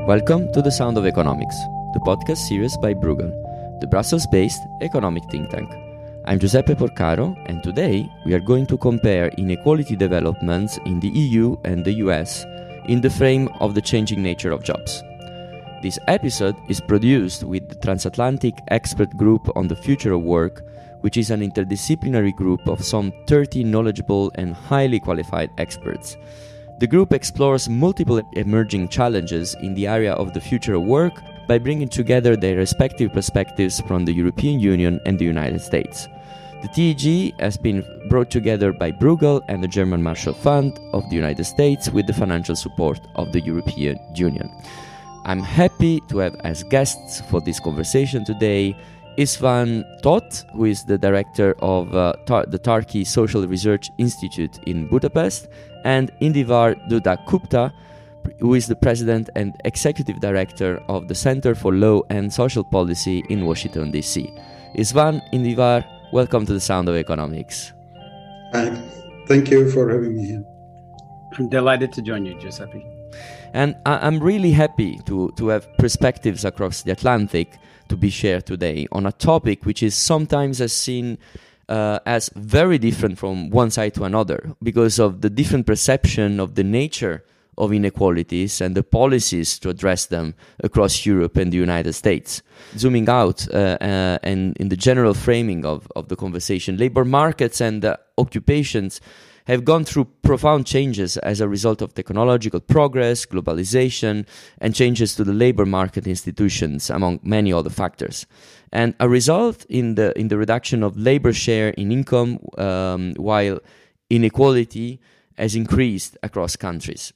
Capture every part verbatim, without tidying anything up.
Welcome to The Sound of Economics, the podcast series by Bruegel, the Brussels-based economic think tank. I'm Giuseppe Porcaro, and today we are going to compare inequality developments in the E U and the U S in the frame of the changing nature of jobs. This episode is produced with the Transatlantic Expert Group on the Future of Work, which is an interdisciplinary group of some thirty knowledgeable and highly qualified experts. The group explores multiple emerging challenges in the area of the future of work by bringing together their respective perspectives from the European Union and the United States. The T E G has been brought together by Bruegel and the German Marshall Fund of the United States with the financial support of the European Union. I'm happy to have as guests for this conversation today István Tóth, who is the director of uh, Tar- the Turkey Social Research Institute in Budapest, and Indivar Dutta-Gupta, who is the president and executive director of the Center for Law and Social Policy in Washington, D C. István, Indivar, welcome to the Sound of Economics. Hi, thank you for having me here. I'm delighted to join you, Giuseppe. And I- I'm really happy to, to have perspectives across the Atlantic to be shared today on a topic which is sometimes as seen uh, as very different from one side to another because of the different perception of the nature of inequalities and the policies to address them across Europe and the United States. Zooming out uh, uh, and in the general framing of, of the conversation, labor markets and uh, occupations have gone through profound changes as a result of technological progress, globalization, and changes to the labor market institutions, among many other factors. And a result in the in the reduction of labor share in income, um, while inequality has increased across countries.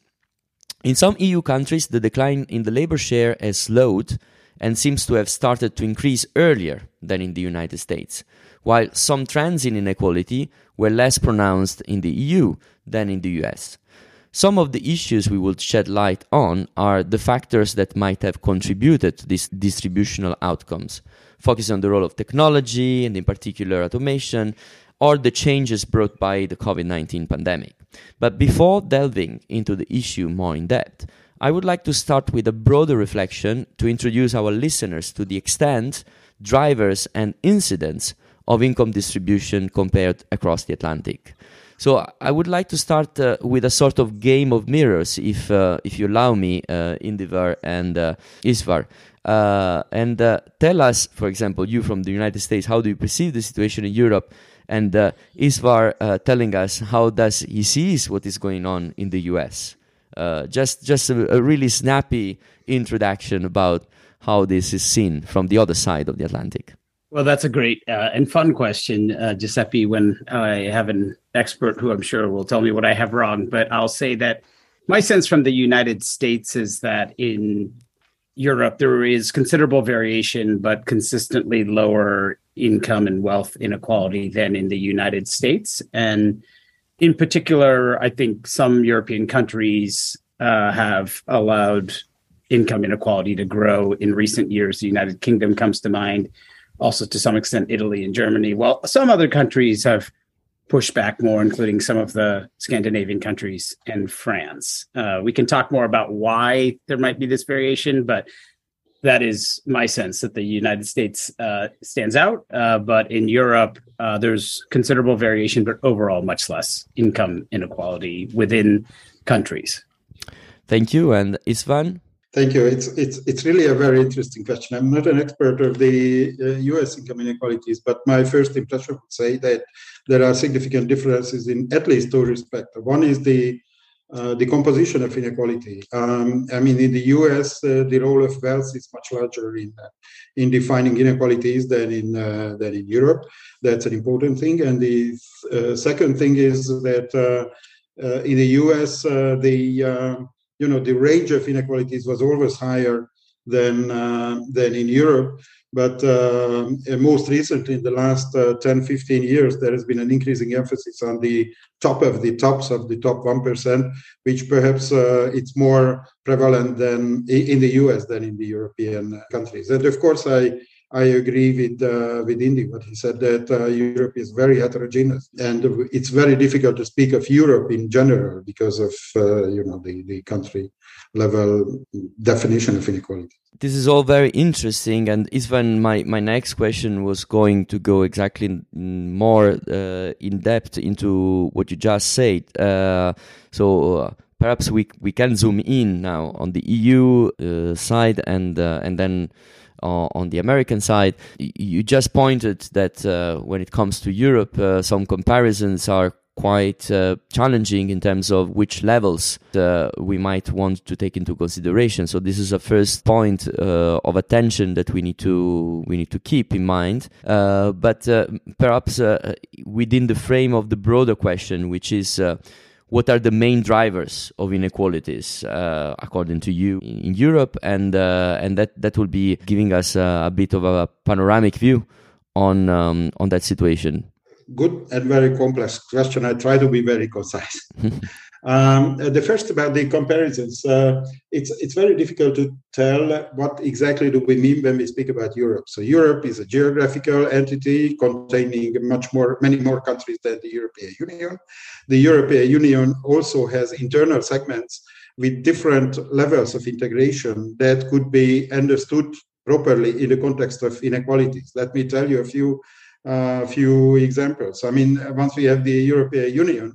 In some E U countries, the decline in the labor share has slowed and seems to have started to increase earlier than in the United States, while some trends in inequality were less pronounced in the E U than in the U S. Some of the issues we will shed light on are the factors that might have contributed to these distributional outcomes, focusing on the role of technology and in particular automation, or the changes brought by the covid nineteen pandemic. But before delving into the issue more in depth, I would like to start with a broader reflection to introduce our listeners to the extent, drivers, and incidents of income distribution compared across the Atlantic. So I would like to start uh, with a sort of game of mirrors, if uh, if you allow me, uh, Indivar and uh, István. Uh, and uh, tell us, for example, you from the United States, how do you perceive the situation in Europe? And uh, István uh, telling us how does he sees what is going on in the U S. Uh, just just a, a really snappy introduction about how this is seen from the other side of the Atlantic. Well, that's a great uh, and fun question, uh, Giuseppe, when I have an expert who I'm sure will tell me what I have wrong. But I'll say that my sense from the United States is that in Europe, there is considerable variation, but consistently lower income and wealth inequality than in the United States. And in particular, I think some European countries uh, have allowed income inequality to grow in recent years. The United Kingdom comes to mind, also to some extent Italy and Germany. While some other countries have pushed back more, including some of the Scandinavian countries and France. Uh, we can talk more about why there might be this variation, but that is my sense that the United States uh, stands out. Uh, but in Europe, uh, there's considerable variation, but overall much less income inequality within countries. Thank you. And István? Thank you. It's it's it's really a very interesting question. I'm not an expert of the uh, U S income inequalities, but my first impression would say that there are significant differences in at least two respects. One is the uh, the composition of inequality. Um, I mean, in the U S, uh, the role of wealth is much larger in uh, in defining inequalities than in uh, than in Europe. That's an important thing. And the uh, second thing is that uh, uh, in the U S, uh, the uh, you know, the range of inequalities was always higher than uh, than in Europe. But uh, most recently, in the last uh, ten, fifteen years, there has been an increasing emphasis on the top of the tops of the top one percent, which perhaps uh, it's more prevalent than in the U S than in the European countries. And of course, I I agree with uh, with Indy, what he said, that uh, Europe is very heterogeneous, and it's very difficult to speak of Europe in general because of uh, you know the, the country level definition of inequality. This is all very interesting, and Istvan, my, my next question was going to go exactly in more uh, in depth into what you just said. Uh, so uh, perhaps we we can zoom in now on the E U uh, side and uh, and then uh, on the American side. You just pointed that uh, when it comes to Europe, uh, some comparisons are quite uh, challenging in terms of which levels uh, we might want to take into consideration. So this is a first point uh, of attention that we need to we need to keep in mind. Uh, but uh, perhaps uh, within the frame of the broader question, which is uh, what are the main drivers of inequalities uh, according to you in, in Europe, and uh, and that that will be giving us a, a bit of a panoramic view on um, on that situation. Good and very complex question. I try to be very concise. um, the first about the comparisons. Uh, it's it's very difficult to tell what exactly do we mean when we speak about Europe. So Europe is a geographical entity containing much more, many more countries than the European Union. The European Union also has internal segments with different levels of integration that could be understood properly in the context of inequalities. Let me tell you a few a uh, few examples. I mean, once we have the European Union,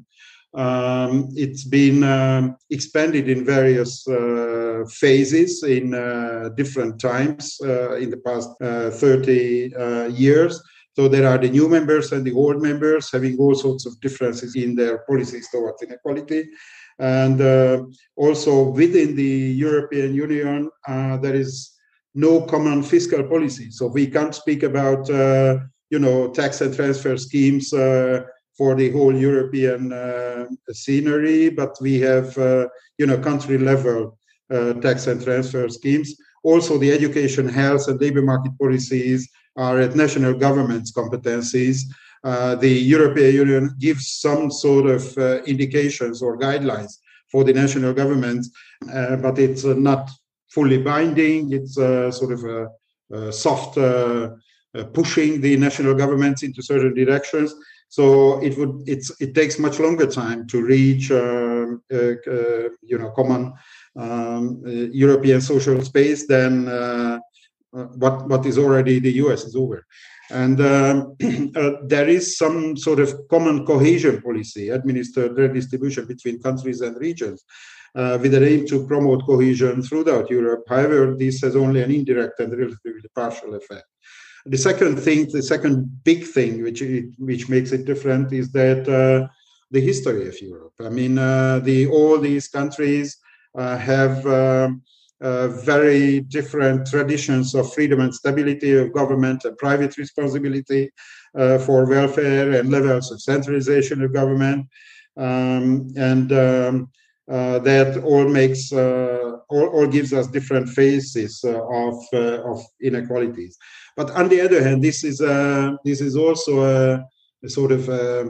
um, it's been um, expanded in various uh, phases in uh, different times uh, in the past uh, thirty uh, years. So there are the new members and the old members having all sorts of differences in their policies towards inequality. And uh, also within the European Union, uh, there is no common fiscal policy. So we can't speak about uh, you know, tax and transfer schemes uh, for the whole European uh, scenery, but we have, uh, you know, country level uh, tax and transfer schemes. Also, the education, health, and labor market policies are at national governments' competencies. Uh, the European Union gives some sort of uh, indications or guidelines for the national governments, uh, but it's uh, not fully binding. It's uh, sort of a, a soft uh, Uh, pushing the national governments into certain directions. So it would it's it takes much longer time to reach uh, uh, uh, you know common um, uh, European social space than uh, uh, what what is already the U S is over. And um, uh, there is some sort of common cohesion policy, administered redistribution between countries and regions, uh, with an aim to promote cohesion throughout Europe. However, this has only an indirect and relatively partial effect. The second thing, the second big thing which it, which makes it different is that uh, the history of Europe. I mean, uh, the all these countries uh, have uh, uh, very different traditions of freedom and stability of government and private responsibility uh, for welfare and levels of centralization of government, um, and um, uh, that all makes uh, all, all gives us different phases uh, of uh, of inequalities. But on the other hand, this is a, this is also a, a sort of a,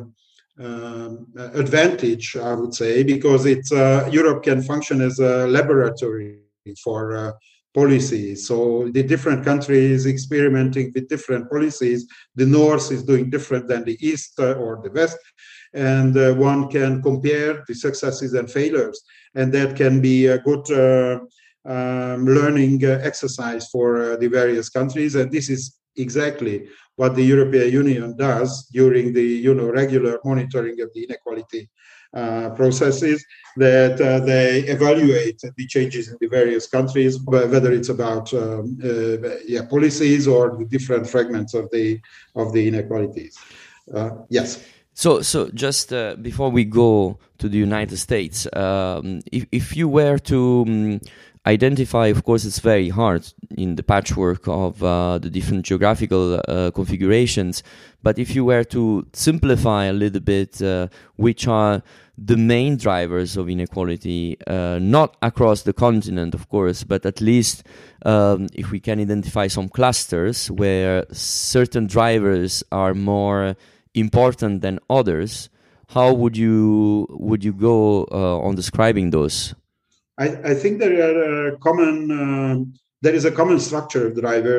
um, advantage, I would say, because it's uh, Europe can function as a laboratory for uh, policies. So the different countries experimenting with different policies. The North is doing different than the East uh, or the West, and uh, one can compare the successes and failures, and that can be a good Uh, Um, learning uh, exercise for uh, the various countries, and this is exactly what the European Union does during the you know regular monitoring of the inequality uh, processes. That uh, they evaluate the changes in the various countries, whether it's about um, uh, yeah policies or the different fragments of the of the inequalities. Uh, yes. So, so just uh, before we go to the United States, um, if if you were to um, identify, of course, it's very hard in the patchwork of uh, the different geographical uh, configurations. But if you were to simplify a little bit, uh, which are the main drivers of inequality, uh, not across the continent, of course, but at least um, if we can identify some clusters where certain drivers are more important than others, how would you would you go uh, on describing those? I, I think there are a common uh, there is a common structure of drivers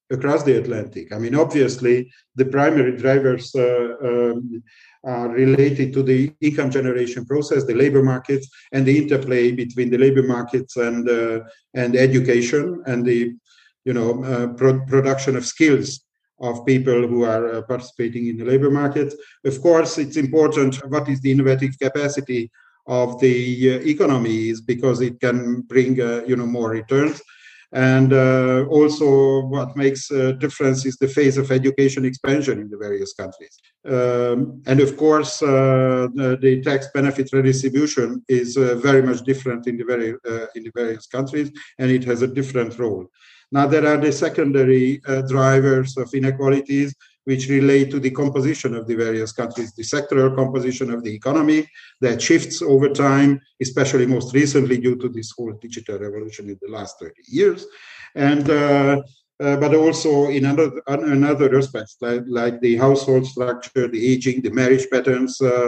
across the Atlantic. I mean, obviously, the primary drivers uh, um, are related to the income generation process, the labor markets, and the interplay between the labor markets and uh, and education and the, you know, uh, pro- production of skills of people who are uh, participating in the labor market. Of course, it's important what is the innovative capacity of the uh, economies, because it can bring uh, you know more returns. And uh, also what makes a difference is the phase of education expansion in the various countries. Um, and of course, uh, the, the tax benefit redistribution is uh, very much different in the, very, uh, in the various countries, and it has a different role. Now, there are the secondary uh, drivers of inequalities, which relate to the composition of the various countries, the sectoral composition of the economy that shifts over time, especially most recently due to this whole digital revolution in the last thirty years. And uh, uh, but also in other, in other aspects, like, like the household structure, the aging, the marriage patterns, uh,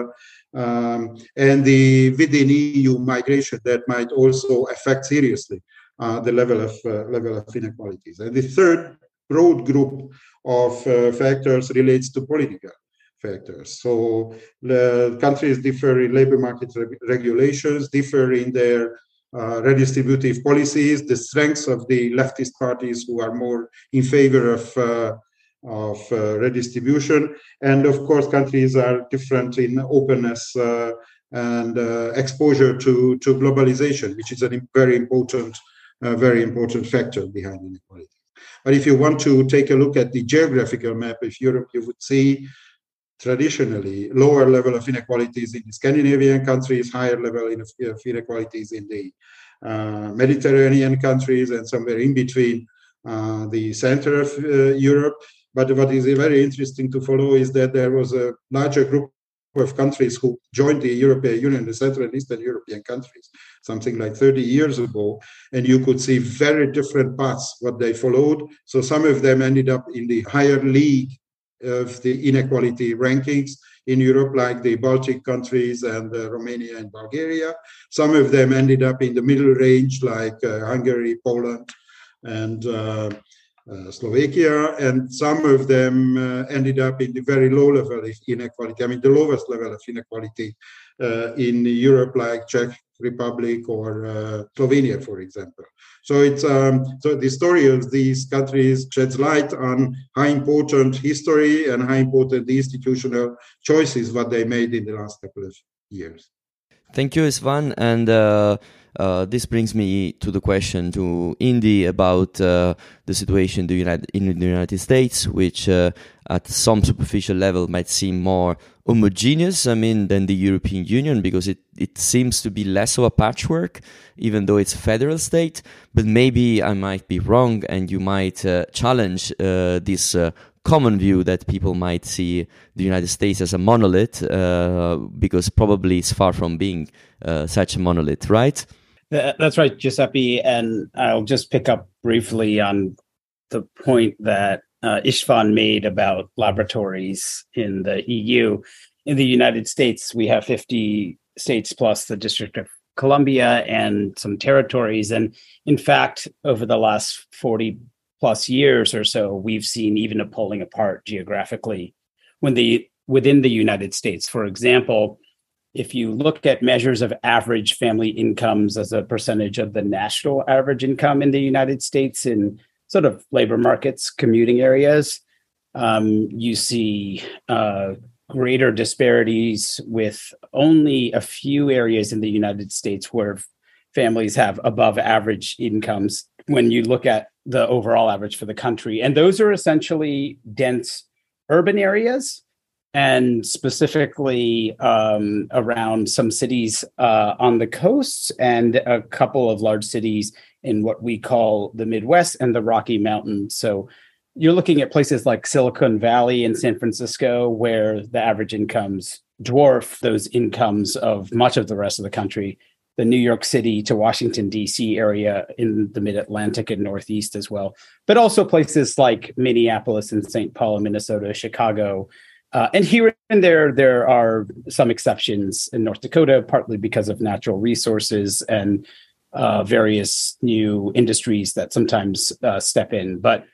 um, and the within E U migration that might also affect seriously uh, the level of uh, level of inequalities. And the third broad group of uh, factors relates to political factors. So the countries differ in labor market re- regulations, differ in their uh, redistributive policies, the strengths of the leftist parties who are more in favor of uh, of uh, redistribution, and of course countries are different in openness uh, and uh, exposure to to globalization, which is a very important, uh, very important factor behind inequality. But if you want to take a look at the geographical map of Europe, you would see traditionally lower level of inequalities in the Scandinavian countries, higher level of inequalities in the uh, Mediterranean countries, and somewhere in between uh, the center of uh, Europe. But what is very interesting to follow is that there was a larger group of countries who joined the European Union, the Central and Eastern European countries, something like thirty years ago, and you could see very different paths what they followed. So some of them ended up in the higher league of the inequality rankings in Europe, like the Baltic countries and uh, Romania and Bulgaria. Some of them ended up in the middle range, like uh, Hungary, Poland, and uh, Uh, Slovakia, and some of them uh, ended up in the very low level of inequality. I mean, the lowest level of inequality uh, in Europe, like Czech Republic or uh, Slovenia, for example. So it's um, so the story of these countries sheds light on how important history and how important the institutional choices what they made in the last couple of years. Thank you, Istvan, and. Uh... Uh, this brings me to the question to Indy about uh, the situation in the, United, in the United States, which uh, at some superficial level might seem more homogeneous, I mean, than the European Union, because it, it seems to be less of a patchwork, even though it's a federal state. But maybe I might be wrong, and you might uh, challenge uh, this uh, common view that people might see the United States as a monolith, uh, because probably it's far from being uh, such a monolith, right? That's right, Giuseppe. And I'll just pick up briefly on the point that uh, Istvan made about laboratories in the E U. In the United States, we have fifty states plus the District of Columbia and some territories. And in fact, over the last forty plus years or so, we've seen even a pulling apart geographically when the within the United States. For example, if you look at measures of average family incomes as a percentage of the national average income in the United States in sort of labor markets, commuting areas, um, you see uh, greater disparities with only a few areas in the United States where families have above average incomes when you look at the overall average for the country. And those are essentially dense urban areas, and specifically um, around some cities uh, on the coasts and a couple of large cities in what we call the Midwest and the Rocky Mountains. So you're looking at places like Silicon Valley in San Francisco, where the average incomes dwarf those incomes of much of the rest of the country, the New York City to Washington, D C area in the mid-Atlantic and Northeast as well, but also places like Minneapolis and Saint Paul, Minnesota, Chicago. Uh, and here and there, there are some exceptions in North Dakota, partly because of natural resources and uh, various new industries that sometimes uh, step in. But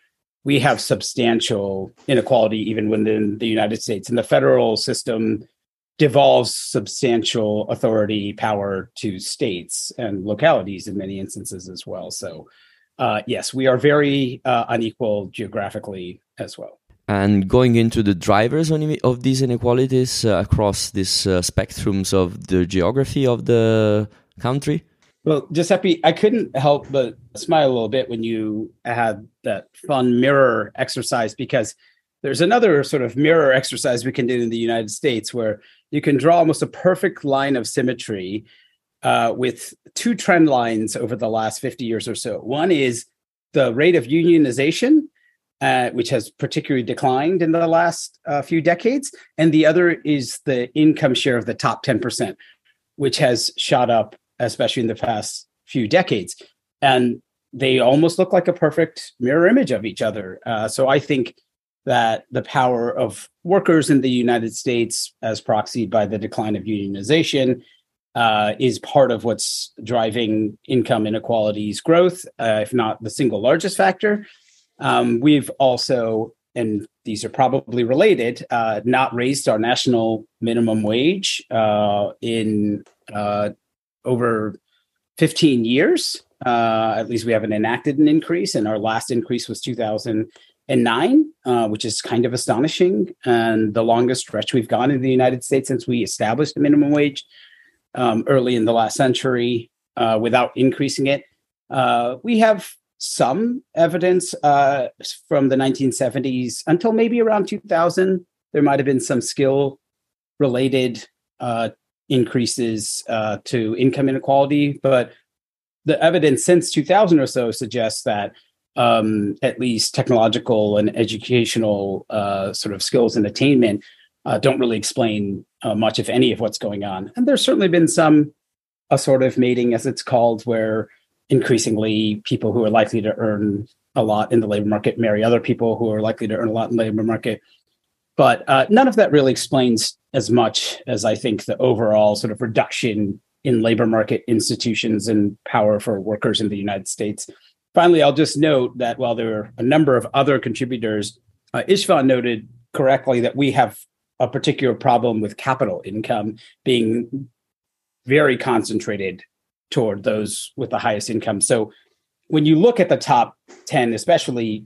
we have substantial inequality even within the United States. And the federal system devolves substantial authority power to states and localities in many instances as well. So uh, yes, we are very uh, unequal geographically as well. And going into the drivers of these inequalities uh, across these uh, spectrums of the geography of the country? Well, Giuseppe, I couldn't help but smile a little bit when you had that fun mirror exercise, because there's another sort of mirror exercise we can do in the United States where you can draw almost a perfect line of symmetry uh, with two trend lines over the last fifty years or so. One is the rate of unionization, uh, which has particularly declined in the last uh, few decades. And the other is the income share of the top ten percent, which has shot up, especially in the past few decades. And they almost look like a perfect mirror image of each other. Uh, so I think that the power of workers in the United States, as proxied by the decline of unionization, uh, is part of what's driving income inequalities growth, uh, if not the single largest factor. Um, we've also, and these are probably related, uh, not raised our national minimum wage uh, in uh, over fifteen years. Uh, at least we haven't enacted an increase, and our last increase was two thousand nine, uh, which is kind of astonishing, and the longest stretch we've gone in the United States since we established the minimum wage um, early in the last century uh, without increasing it. Uh, we have some evidence uh, from the nineteen seventies until maybe around two thousand. There might have been some skill-related uh, increases uh, to income inequality, but the evidence since two thousand or so suggests that um, at least technological and educational uh, sort of skills and attainment uh, don't really explain uh, much, if any, of what's going on. And there's certainly been some a sort of mating, as it's called, where increasingly people who are likely to earn a lot in the labor market marry other people who are likely to earn a lot in the labor market. But uh, none of that really explains as much as I think the overall sort of reduction in labor market institutions and power for workers in the United States. Finally, I'll just note that while there are a number of other contributors, uh, Istvan noted correctly that we have a particular problem with capital income being very concentrated toward those with the highest income. So when you look at the top ten, especially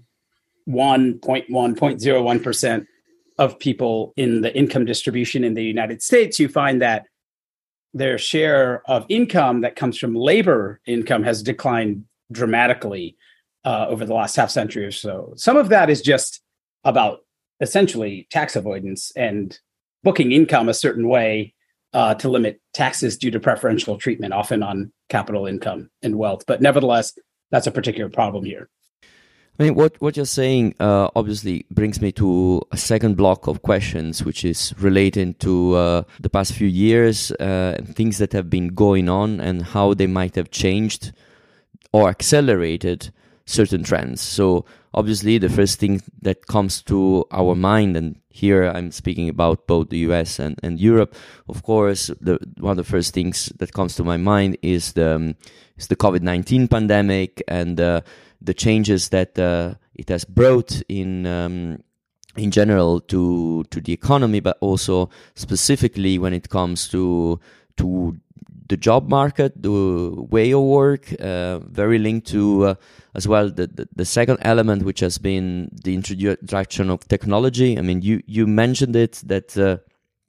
one point one, zero point zero one percent of people in the income distribution in the United States, you find that their share of income that comes from labor income has declined dramatically uh, over the last half century or so. Some of that is just about essentially tax avoidance and booking income a certain way uh, to limit taxes due to preferential treatment, often on capital income and wealth. But nevertheless, that's a particular problem here. I mean, what, what you're saying uh, obviously brings me to a second block of questions, which is relating to uh, the past few years uh, and things that have been going on and how they might have changed or accelerated certain trends. So obviously the first thing that comes to our mind, and here I'm speaking about both the U S and, and Europe, of course, the one of the first things that comes to my mind is the, um, is the COVID nineteen pandemic and uh, the changes that uh, it has brought in um, in general to to the economy, but also specifically when it comes to to the job market, the way of work, uh, very linked to uh, as well the, the the second element, which has been the introduction of technology. I mean, you you mentioned it that uh,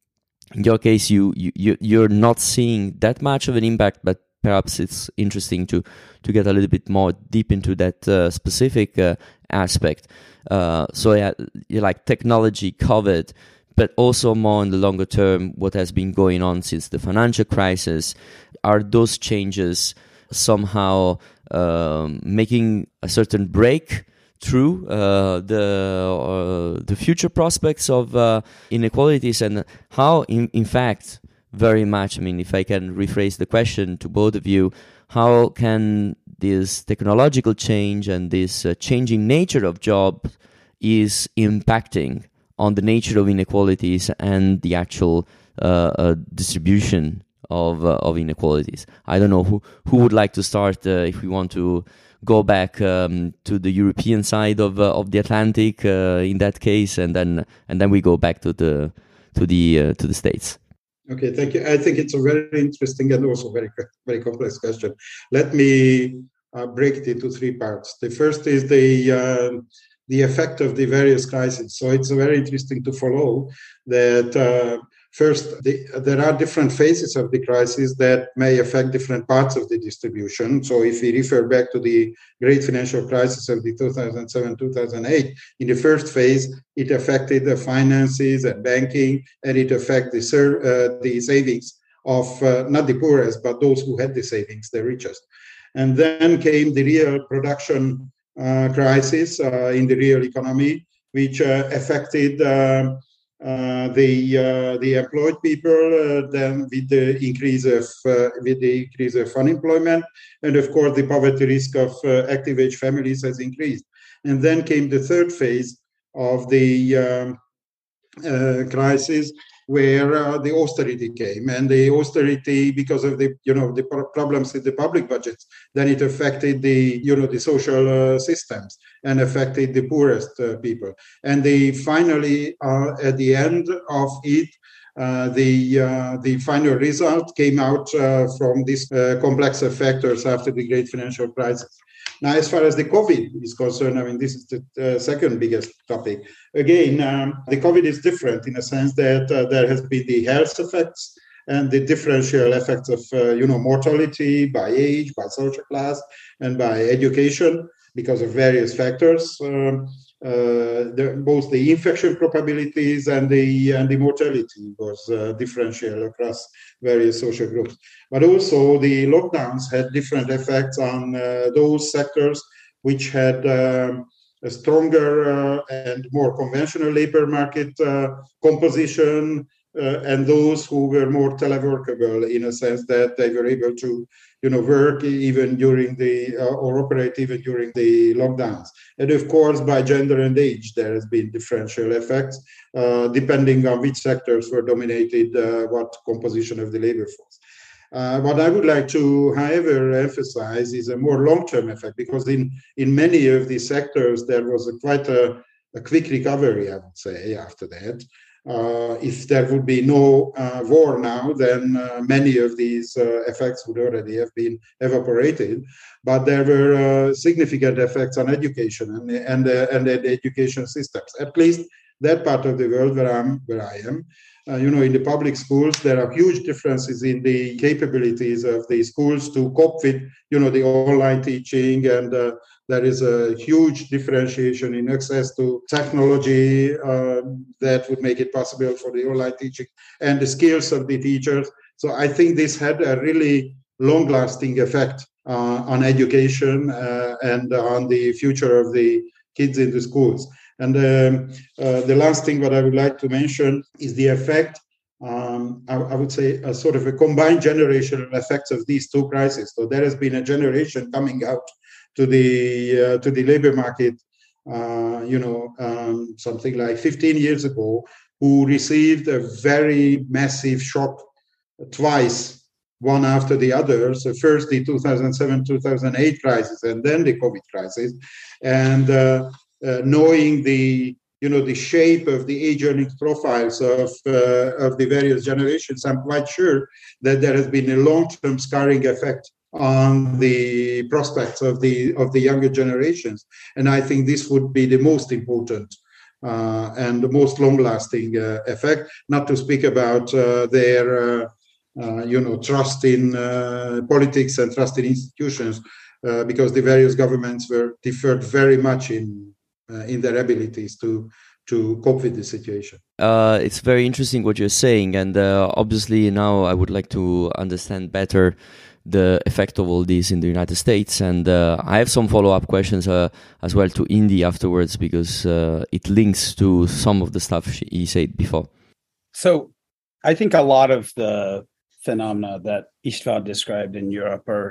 in your case you you you're not seeing that much of an impact, but perhaps it's interesting to to get a little bit more deep into that uh, specific uh, aspect. Uh, so yeah, you like technology covered, but also more in the longer term, what has been going on since the financial crisis. Are those changes somehow um, making a certain break through uh, the uh, the future prospects of uh, inequalities, and how, in, in fact, very much, I mean, if I can rephrase the question to both of you, how can this technological change and this uh, changing nature of job is impacting on the nature of inequalities and the actual uh, uh, distribution of uh, of inequalities? I don't know who who would like to start uh, if we want to go back um, to the European side of uh, of the Atlantic uh, in that case, and then and then we go back to the to the uh, to the States. Okay, thank you. I think it's a very interesting and also very very complex question. Let me uh, break it into three parts. The first is the uh, the effect of the various crises. So it's very interesting to follow that. Uh, First, the, there are different phases of the crisis that may affect different parts of the distribution. So if we refer back to the great financial crisis of the two thousand seven two thousand eight, in the first phase, it affected the finances and banking, and it affected the, uh, the savings of uh, not the poorest, but those who had the savings, the richest. And then came the real production uh, crisis uh, in the real economy, which uh, affected uh, Uh, the uh, the employed people, uh, then with the increase of uh, with the increase of unemployment, and of course the poverty risk of uh, active age families has increased. And then came the third phase of the um, uh, crisis, where uh, the austerity came, and the austerity, because of the you know the problems with the public budgets, then it affected the you know the social uh, systems and affected the poorest uh, people. And they finally, uh, at the end of it, uh, the uh, the final result came out uh, from these uh, complex factors after the great financial crisis. Now, as far as the COVID is concerned, I mean, this is the uh, second biggest topic. Again, um, the COVID is different in a sense that uh, there has been the health effects and the differential effects of, uh, you know, mortality by age, by social class, and by education because of various factors. Um, uh, the, both the infection probabilities and the and the mortality was uh, differential across various social groups. But also the lockdowns had different effects on uh, those sectors which had um, a stronger uh, and more conventional labor market uh, composition, uh, and those who were more teleworkable in a sense that they were able to, you know, work even during the uh, or operate even during the lockdowns. And of course, by gender and age, there has been differential effects uh, depending on which sectors were dominated, uh, what composition of the labor force. Uh, what I would like to, however, emphasize is a more long-term effect, because in, in many of these sectors, there was a quite a, a quick recovery, I would say, after that. Uh, if there would be no uh, war now, then uh, many of these uh, effects would already have been evaporated. But there were uh, significant effects on education and and, uh, and the education systems. At least that part of the world where I'm where I am. Uh, you know, in the public schools, there are huge differences in the capabilities of the schools to cope with, you know, the online teaching, and uh, there is a huge differentiation in access to technology uh, that would make it possible for the online teaching and the skills of the teachers. So I think this had a really long-lasting effect uh, on education uh, and on the future of the kids in the schools. And um, uh, the last thing that I would like to mention is the effect, um, I, I would say, a sort of a combined generational effects of these two crises. So there has been a generation coming out to the uh, to the labor market, uh, you know, um, something like fifteen years ago, who received a very massive shock twice, one after the other. So first the two thousand seven two thousand eight crisis, and then the COVID crisis, and uh, uh, knowing the you know the shape of the age earnings profiles of uh, of the various generations, I'm quite sure that there has been a long-term scarring effect on the prospects of the of the younger generations, and I think this would be the most important uh, and the most long-lasting uh, effect. Not to speak about uh, their uh, uh, you know trust in uh, politics and trust in institutions, uh, because the various governments were differed very much in uh, in their abilities to to cope with the situation. Uh, it's very interesting what you're saying, and uh, obviously now I would like to understand better the effect of all this in the United States, and uh, I have some follow-up questions uh, as well to Indy afterwards, because uh, it links to some of the stuff she, he said before. So I think a lot of the phenomena that István described in Europe are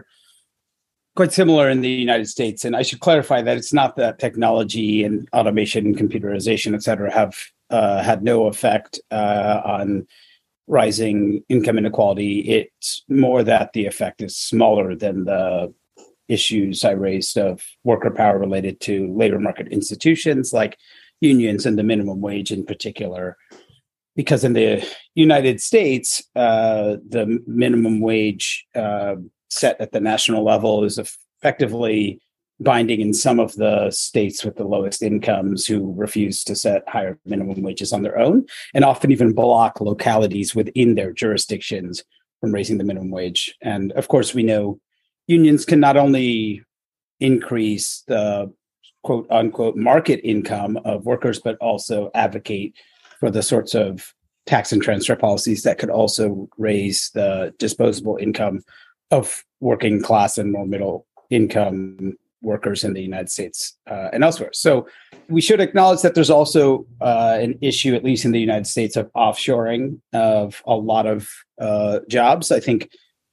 quite similar in the United States. And I should clarify that it's not that technology and automation and computerization, et cetera, have uh, had no effect uh, on rising income inequality. It's more that the effect is smaller than the issues I raised of worker power related to labor market institutions like unions and the minimum wage in particular. Because in the United States, uh, the minimum wage uh, set at the national level is effectively binding in some of the states with the lowest incomes who refuse to set higher minimum wages on their own, and often even block localities within their jurisdictions from raising the minimum wage. And of course, we know unions can not only increase the quote unquote market income of workers, but also advocate for the sorts of tax and transfer policies that could also raise the disposable income of working class and more middle income workers in the United States uh, and elsewhere. So we should acknowledge that there's also uh, an issue, at least in the United States, of offshoring of a lot of uh, jobs. I think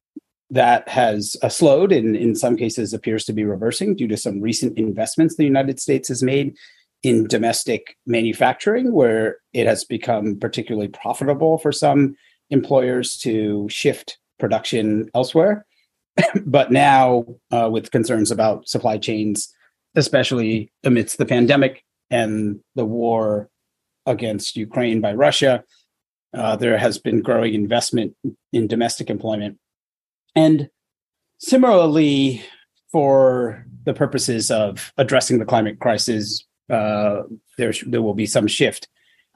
that has uh, slowed and in some cases appears to be reversing due to some recent investments the United States has made in domestic manufacturing, where it has become particularly profitable for some employers to shift production elsewhere. But now, uh, with concerns about supply chains, especially amidst the pandemic and the war against Ukraine by Russia, uh, there has been growing investment in domestic employment. And similarly, for the purposes of addressing the climate crisis, uh, there, there will be some shift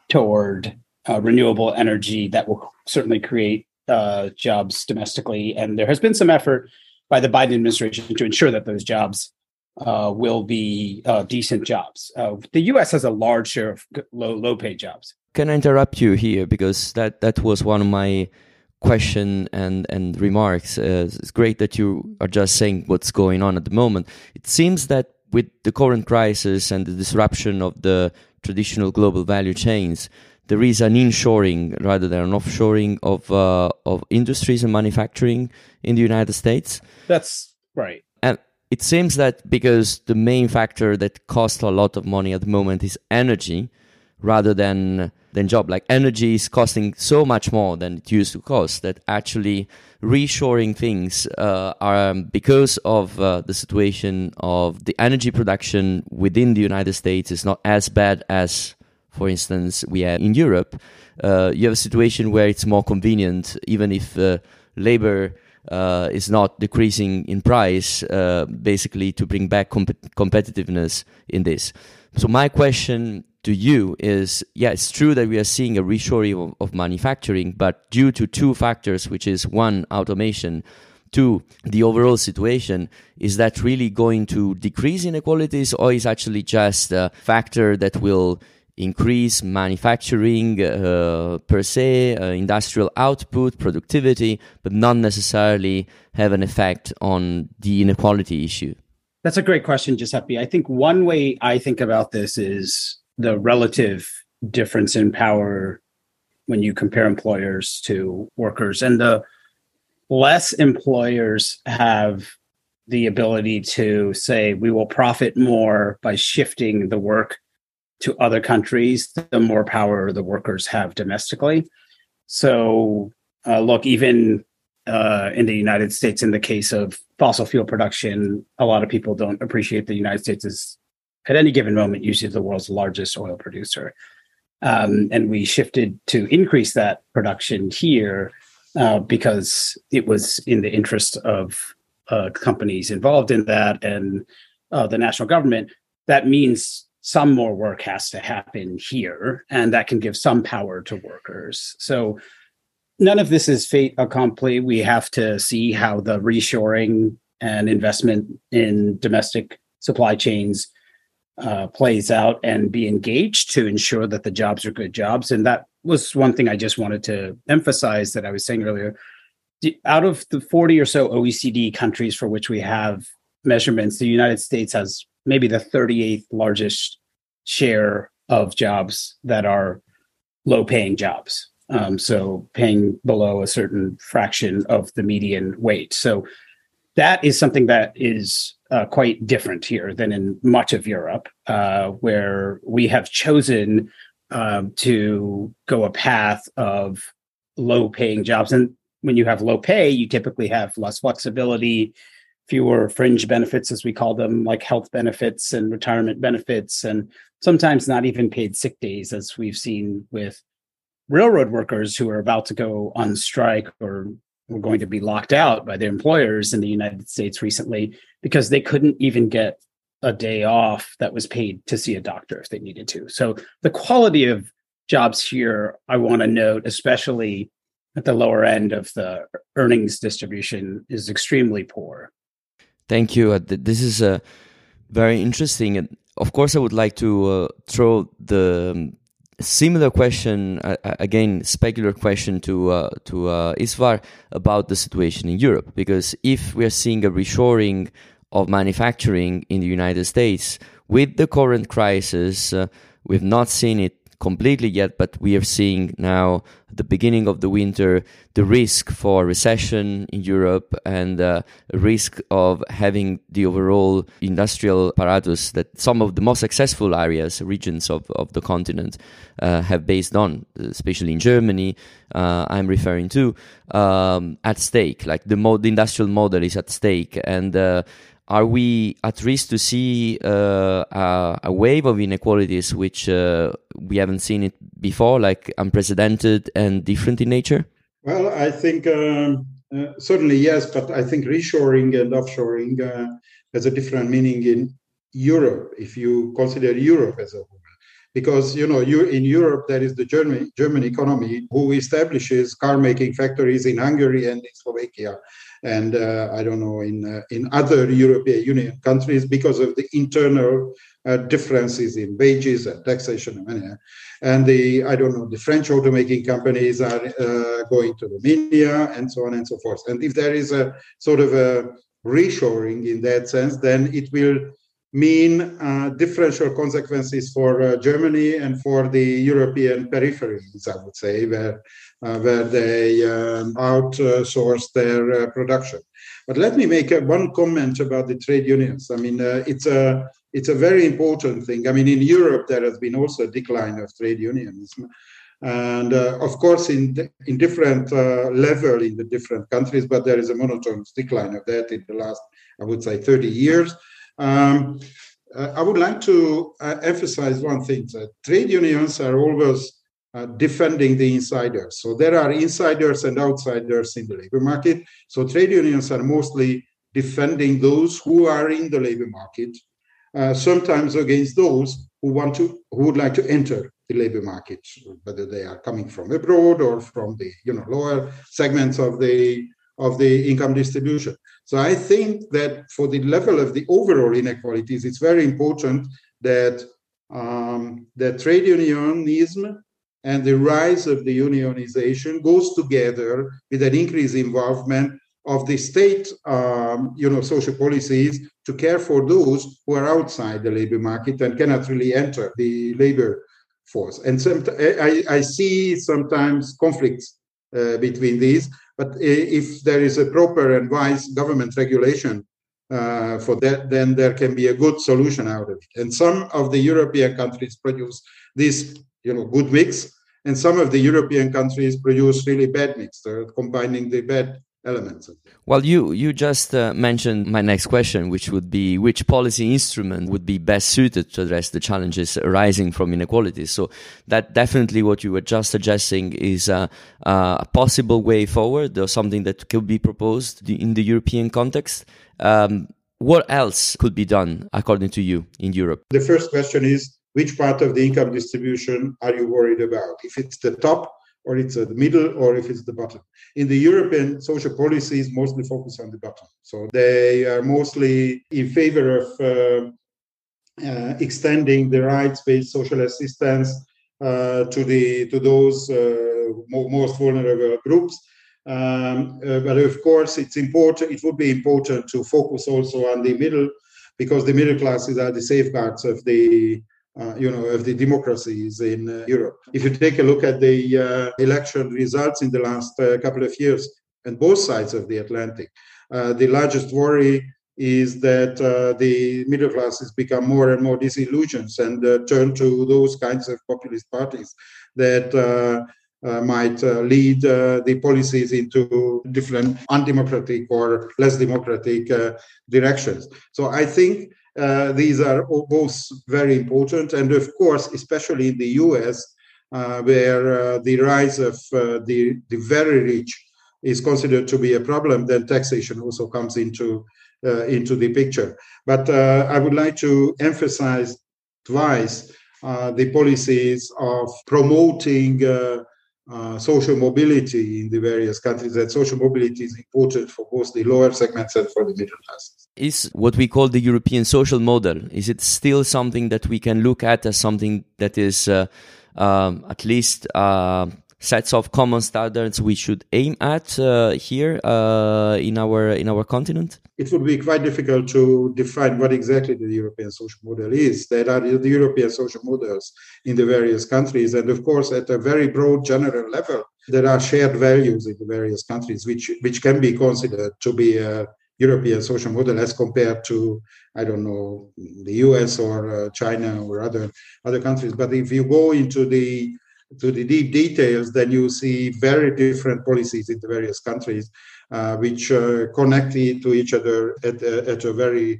toward uh, renewable energy that will certainly create uh, jobs domestically. And there has been some effort by the Biden administration to ensure that those jobs uh, will be uh, decent jobs. Uh, the U S has a large share of low, low-paid jobs. Can I interrupt you here? Because that, that was one of my question and, and remarks. Uh, it's great that you are just saying what's going on at the moment. It seems that with the current crisis and the disruption of the traditional global value chains, there is an inshoring rather than an offshoring of uh, of industries and manufacturing in the United States. That's right. And it seems that because the main factor that costs a lot of money at the moment is energy rather than than job. Like energy is costing so much more than it used to cost that actually reshoring things uh, are um, because of uh, the situation of the energy production within the United States is not as bad as, for instance, we have in Europe. Uh, you have a situation where it's more convenient, even if uh, labor uh, is not decreasing in price, uh, basically to bring back comp- competitiveness in this. So my question to you is, yeah, it's true that we are seeing a reshoring of, of manufacturing, but due to two factors, which is one, automation, two, the overall situation, is that really going to decrease inequalities, or is actually just a factor that will increase manufacturing uh, per se, uh, industrial output, productivity, but not necessarily have an effect on the inequality issue? That's a great question, Giuseppe. I think one way I think about this is the relative difference in power when you compare employers to workers. And the less employers have the ability to say, we will profit more by shifting the work to other countries, the more power the workers have domestically. So uh, look, even uh, in the United States, in the case of fossil fuel production, a lot of people don't appreciate the United States is, at any given moment, usually the world's largest oil producer. Um, and we shifted to increase that production here uh, because it was in the interest of uh, companies involved in that and uh, the national government. That means some more work has to happen here, and that can give some power to workers. So none of this is fait accompli. We have to see how the reshoring and investment in domestic supply chains uh, plays out and be engaged to ensure that the jobs are good jobs. And that was one thing I just wanted to emphasize that I was saying earlier. Out of the forty or so O E C D countries for which we have measurements, the United States has maybe the thirty-eighth largest share of jobs that are low-paying jobs. Um, so paying below a certain fraction of the median wage. So that is something that is uh, quite different here than in much of Europe, uh, where we have chosen um, to go a path of low-paying jobs. And when you have low pay, you typically have less flexibility fewer fringe benefits, as we call them, like health benefits and retirement benefits, and sometimes not even paid sick days, as we've seen with railroad workers who are about to go on strike or were going to be locked out by their employers in the United States recently because they couldn't even get a day off that was paid to see a doctor if they needed to. So the quality of jobs here, I want to note, especially at the lower end of the earnings distribution, is extremely poor. Thank you. Uh, th- this is uh, very interesting. And of course, I would like to uh, throw the um, similar question, uh, again, specular question to uh, to uh, Isvar about the situation in Europe. Because if we are seeing a reshoring of manufacturing in the United States with the current crisis, uh, we've not seen it completely yet, but we are seeing now at the beginning of the winter the risk for recession in Europe and uh, a risk of having the overall industrial apparatus that some of the most successful areas, regions of, of the continent uh, have based on, especially in Germany, uh, I'm referring to, um, at stake. Like the, mo- the industrial model is at stake, and uh, are we at risk to see uh, a, a wave of inequalities which uh, we haven't seen it before, like unprecedented and different in nature? Well, I think um, uh, certainly yes, but I think reshoring and offshoring uh, has a different meaning in Europe, if you consider Europe as a whole. Because, you know, you, in Europe, there is the German, German economy who establishes car-making factories in Hungary and in Slovakia. And uh, I don't know, in uh, in other European Union countries because of the internal uh, differences in wages and taxation and money. And the, I don't know, the French automaking companies are uh, going to Romania and so on and so forth. And if there is a sort of a reshoring in that sense, then it will mean uh, differential consequences for uh, Germany and for the European peripheries, I would say, where uh, where they um, outsource their uh, production. But let me make uh, one comment about the trade unions. I mean, uh, it's a it's a very important thing. I mean, in Europe there has been also a decline of trade unionism, and uh, of course in in different uh, level in the different countries. But there is a monotonous decline of that in the last, I would say, thirty years. Um, uh, I would like to uh, emphasize one thing, that trade unions are always uh, defending the insiders. So there are insiders and outsiders in the labor market. So trade unions are mostly defending those who are in the labor market, uh, sometimes against those who want to, who would like to enter the labor market, whether they are coming from abroad or from the, you know, lower segments of the of the income distribution. So I think that for the level of the overall inequalities, it's very important that um, that trade unionism and the rise of the unionization goes together with an increased involvement of the state, um, you know, social policies to care for those who are outside the labor market and cannot really enter the labor force. And some, I, I see sometimes conflicts uh, between these. But if there is a proper and wise government regulation uh, for that, then there can be a good solution out of it. And some of the European countries produce this, you know, good mix, and some of the European countries produce really bad mix, uh, combining the bad elements. Well, you you just uh, mentioned my next question, which would be which policy instrument would be best suited to address the challenges arising from inequalities. So that definitely what you were just suggesting is uh, uh, a possible way forward, or something that could be proposed in the European context. Um, what else could be done, according to you, in Europe? The first question is, which part of the income distribution are you worried about? If it's the top, or it's the middle, or if it's the bottom. In the European social policies, mostly focus on the bottom. So they are mostly in favor of uh, uh, extending the rights-based social assistance uh, to the to those uh, mo- most vulnerable groups. Um, uh, but of course, it's important. It would be important to focus also on the middle, because the middle classes are the safeguards of the Uh, you know, of the democracies in uh, Europe. If you take a look at the uh, election results in the last uh, couple of years on both sides of the Atlantic, uh, the largest worry is that uh, the middle classes become more and more disillusioned and uh, turn to those kinds of populist parties that uh, uh, might uh, lead uh, the policies into different undemocratic or less democratic uh, directions. So I think uh, these are both very important. And of course, especially in the U S, uh, where uh, the rise of uh, the, the very rich is considered to be a problem, then taxation also comes into, uh, into the picture. But uh, I would like to emphasize twice uh, the policies of promoting uh, uh, social mobility in the various countries. That social mobility is important for both the lower segments and for the middle classes. Is what we call the European social model, is it still something that we can look at as something that is uh, um, at least uh, sets of common standards we should aim at uh, here uh, in our in our continent? It would be quite difficult to define what exactly the European social model is. There are the European social models in the various countries. And of course, at a very broad general level, there are shared values in the various countries, which, which can be considered to be a European social model as compared to, I don't know, the U S or uh, China or other, other countries. But if you go into the to the deep details, then you see very different policies in the various countries, uh, which uh, connect to each other at a, at a very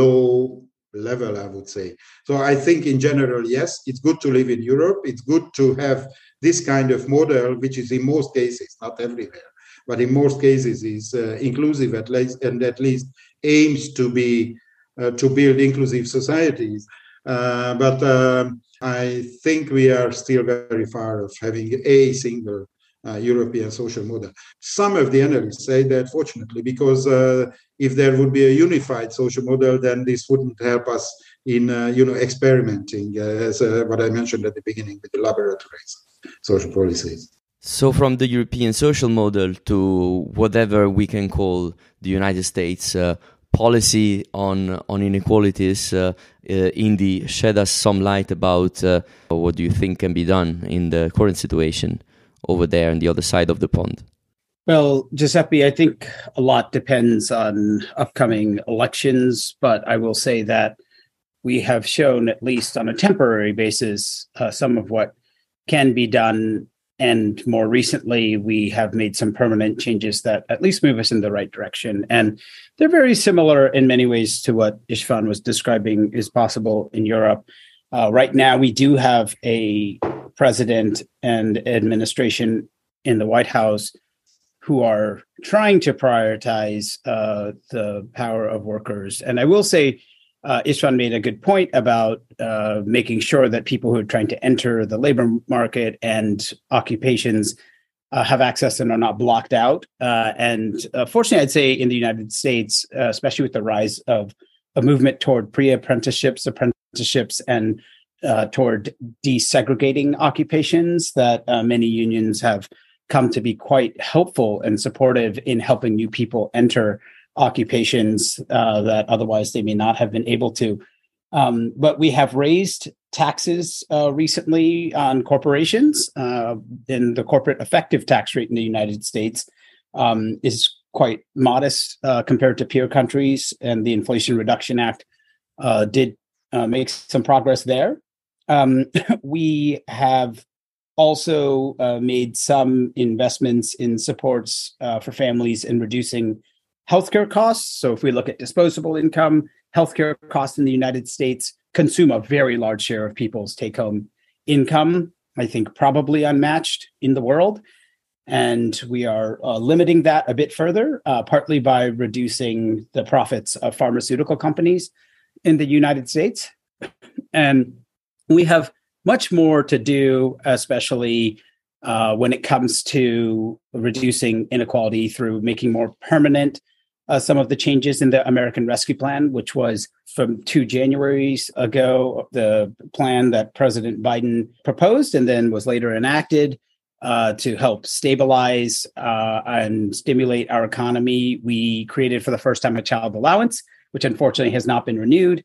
low level, I would say. So I think in general, yes, it's good to live in Europe. It's good to have this kind of model, which is in most cases, not everywhere, but in most cases is uh, inclusive at least, and at least aims to be uh, to build inclusive societies. Uh, but um, I think we are still very far of having a single uh, European social model. Some of the analysts say that, fortunately, because uh, if there would be a unified social model, then this wouldn't help us in, uh, you know, experimenting, uh, as uh, what I mentioned at the beginning with the laboratories, social policies. So from the European social model to whatever we can call the United States uh, policy on on inequalities, uh, uh, Indy, shed us some light about uh, what do you think can be done in the current situation over there on the other side of the pond? Well, Giuseppe, I think a lot depends on upcoming elections, but I will say that we have shown, at least on a temporary basis, uh, some of what can be done. And more recently, we have made some permanent changes that at least move us in the right direction. And they're very similar in many ways to what István was describing is possible in Europe. Uh, right now, we do have a president and administration in the White House who are trying to prioritize uh, the power of workers. And I will say, Uh, István made a good point about uh, making sure that people who are trying to enter the labor market and occupations uh, have access and are not blocked out. Uh, and uh, fortunately, I'd say in the United States, uh, especially with the rise of a movement toward pre-apprenticeships, apprenticeships, and uh, toward desegregating occupations, that uh, many unions have come to be quite helpful and supportive in helping new people enter occupations uh, that otherwise they may not have been able to. Um, but we have raised taxes uh, recently on corporations. Uh, and the corporate effective tax rate in the United States um, is quite modest uh, compared to peer countries. And the Inflation Reduction Act uh, did uh, make some progress there. Um, we have also uh, made some investments in supports uh, for families in reducing healthcare costs. So if we look at disposable income, healthcare costs in the United States consume a very large share of people's take-home income, I think probably unmatched in the world. And we are uh, limiting that a bit further, uh, partly by reducing the profits of pharmaceutical companies in the United States. And we have much more to do, especially uh, when it comes to reducing inequality through making more permanent Uh, some of the changes in the American Rescue Plan, which was from two Januaries ago, the plan that President Biden proposed and then was later enacted uh, to help stabilize uh, and stimulate our economy. We created for the first time a child allowance, which unfortunately has not been renewed.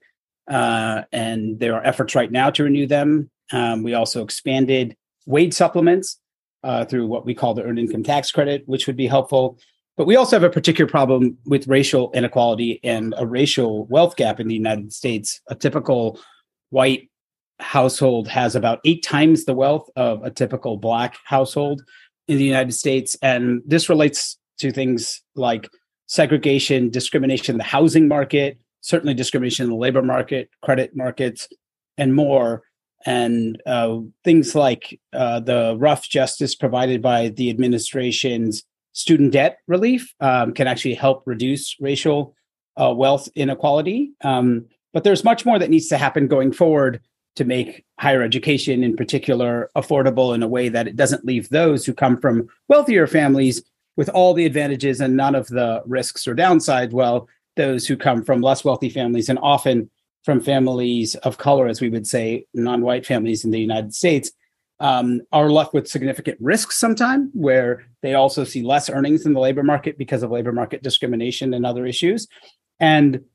Uh, and there are efforts right now to renew them. Um, we also expanded wage supplements uh, through what we call the Earned Income Tax Credit, which would be helpful. But we also have a particular problem with racial inequality and a racial wealth gap in the United States. A typical white household has about eight times the wealth of a typical Black household in the United States. And this relates to things like segregation, discrimination in the housing market, certainly discrimination in the labor market, credit markets, and more. And uh, things like uh, the rough justice provided by the administration's student debt relief um, can actually help reduce racial uh, wealth inequality. Um, but there's much more that needs to happen going forward to make higher education in particular affordable in a way that it doesn't leave those who come from wealthier families with all the advantages and none of the risks or downside, while those who come from less wealthy families and often from families of color, as we would say, non-white families in the United States, um, are left with significant risks sometimes, where they also see less earnings in the labor market because of labor market discrimination and other issues. And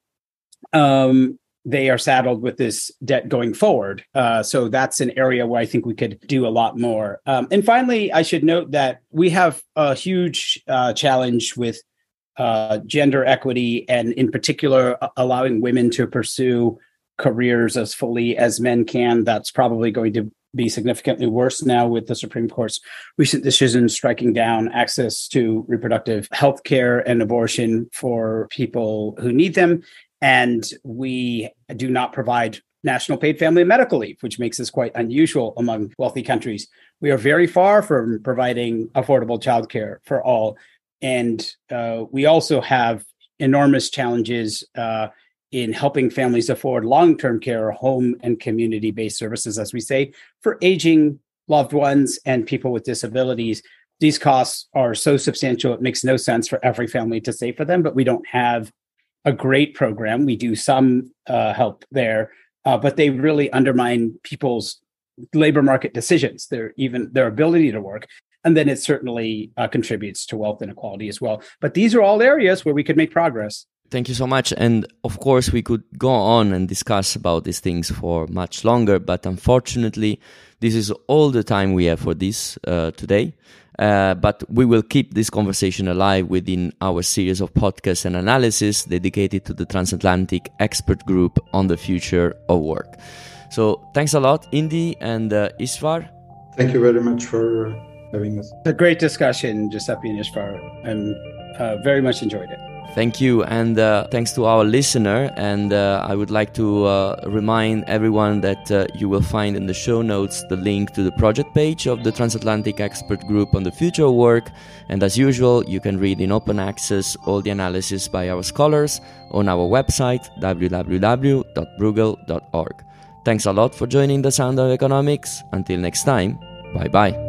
um, they are saddled with this debt going forward. Uh, so that's an area where I think we could do a lot more. Um, and finally, I should note that we have a huge uh, challenge with uh, gender equity, and in particular, allowing women to pursue careers as fully as men can. That's probably going to be significantly worse now with the Supreme Court's recent decision striking down access to reproductive health care and abortion for people who need them. And we do not provide national paid family and medical leave, which makes this quite unusual among wealthy countries. We are very far from providing affordable childcare for all. And uh, we also have enormous challenges uh, in helping families afford long-term care, home and community-based services, as we say, for aging loved ones and people with disabilities. These costs are so substantial, it makes no sense for every family to save for them, but we don't have a great program. We do some uh, help there, uh, but they really undermine people's labor market decisions, their even their ability to work. And then it certainly uh, contributes to wealth inequality as well. But these are all areas where we could make progress. Thank you so much. And of course, we could go on and discuss about these things for much longer, but unfortunately, this is all the time we have for this uh, today. Uh, but we will keep this conversation alive within our series of podcasts and analysis dedicated to the Transatlantic Expert Group on the Future of Work. So thanks a lot, Indy and uh, Ishvar. Thank you very much for having us. A great discussion, Giuseppe and Ishvar. And uh, very much enjoyed it. Thank you, and uh, thanks to our listener. And uh, I would like to uh, remind everyone that uh, you will find in the show notes the link to the project page of the Transatlantic Expert Group on the Future of Work. And as usual, you can read in open access all the analysis by our scholars on our website, w w w dot bruegel dot org. Thanks a lot for joining The Sound of Economics. Until next time, bye-bye.